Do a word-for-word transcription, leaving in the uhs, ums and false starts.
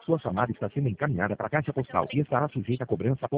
Sua chamada está sendo encaminhada para a caixa postal e estará sujeita a cobrança após